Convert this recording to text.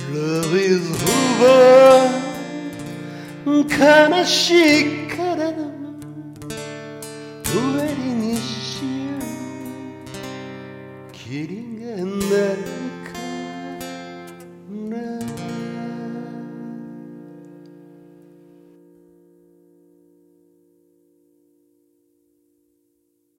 Love is over 悲しい体の上にしようキリン